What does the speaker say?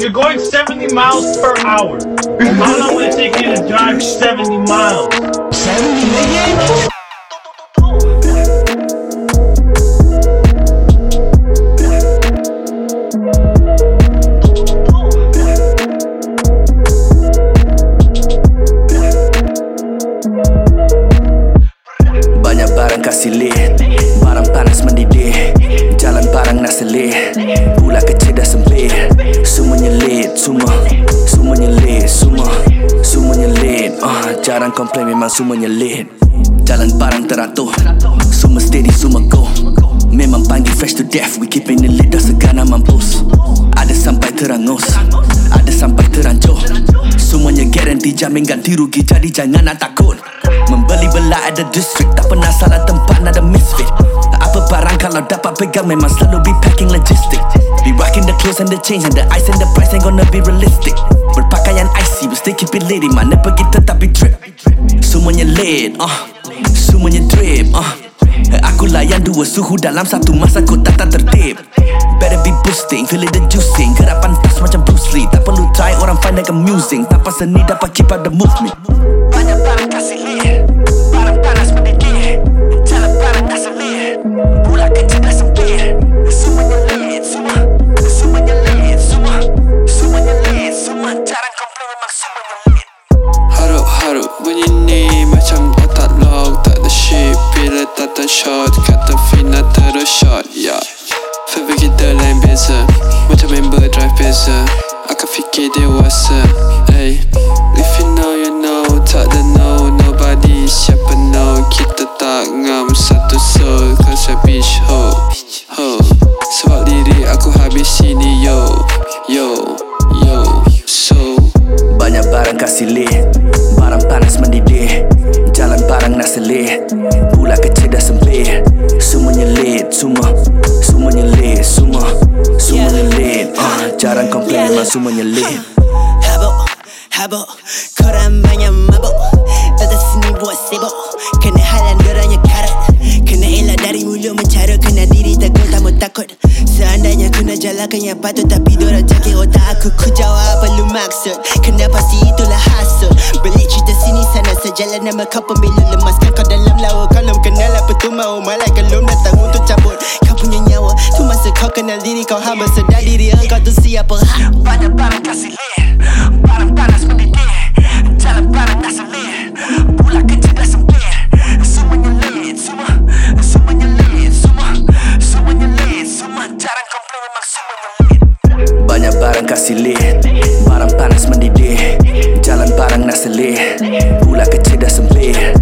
You're going 70 miles per hour. How long will it take you to drive 70 miles? 70 million? Banyak barang kasih leh, barang panas mendidih, jalan barang nak seleh, pula kecil dah sempit. Semuanya late, semuanya late, semuanya late. Jarang komplain, memang semuanya late. Jalan barang teratur, semua steady, semua go. Memang panggil fresh to death, we keeping it lit, dah segana mampus. Ada sampai terangus, ada sampai terancur. Semuanya guarantee, jamin ganti rugi, jadi jangan nak takut. Membeli belah ada district, tak pernah salah tempat, ada misfit. Apa barang kalau dapat pegang, memang selalu be packing logistic. Be rocking the clothes and the chains and the ice and the price ain't gonna be realistic. Berpakaian icy, but stay keep it lady, mana pergi tetap be drip. Semuanya late, semuanya drip, Aku layan dua suhu dalam satu masa, ku tak tertib. Better be boosting, feel it the juicing. Gerak pantas macam Bruce Lee, tak perlu try, orang find like amusing. Tanpa seni dapat keep up the movement. Banyak barang kasih leh, barang panas mendidih, jalan barang nak seleh, pula kecil dah sempit. Semuanya late, semuanya late, semuanya late, semua jarang komplain, memang semuanya late. Haruk-haruk bunyi ni macam otak lock, tak ada shape bila datang shot, kata Fina terus shot, yeah. Favor kita lain beza, macam member drive beza, akan fikir dewasa, ay. If you know, you know, tak ada no, nobody, siapa know, kita tak ngam satu soul, cause I bitch ho, sebab diri aku habis sini yo, so. Banyak barang kasih leh, barang panas mendidih, jalan barang nak seleh, pula kecil dah sempit. Semuanya late, semuanya late, semuanya late. Jarang komplain, memang semuanya late. Habuk, korang banyak mabuk, datang sini buat sibuk, kena halang dorangnya karat. Kena elak dari mulut mencara, kena diri tegur tak mau takut. Seandainya aku nak jalankan yang patut, tapi dorang jangkit otak aku. Ku jawab apa lu maksud, kena pasti itulah hasil. Beli cerita sini sana sejalan, nama kau pemilu lemaskan kau dalam lawa. Kau belum kenal apa tu mau, malaikat belum datang untuk cabut kau punya nyawa. Tu masa kau kenal diri kau, hamba sedar diri engkau tu siapa. Banyak barang kasih leh, barang panas mendidih, jalan barang nak seleh, pula kecil dah sempit. Semuanya late, semuanya late, semuanya late, semua jarang komplain, memang semuanya late. Banyak barang kasih leh, barang panas mendidih, jalan barang nak seleh, pula kecil dah sempit.